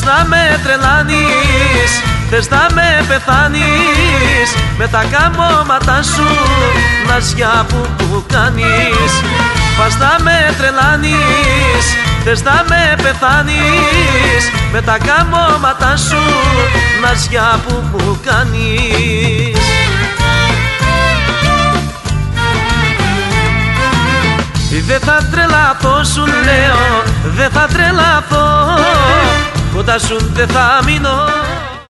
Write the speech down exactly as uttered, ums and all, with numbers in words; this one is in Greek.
Πας να με τρελάνεις, θες να με πεθάνεις, με τα καμώματα σου ναζιά που που κάνεις. Πας να με τρελάνεις, θες να με πεθάνεις, με τα καμώματα σου ναζιά που που κάνεις. Δεν θα τρελαθώ σου λέω, δεν θα τρελαθώ, κοντά σου δεν θα μείνω.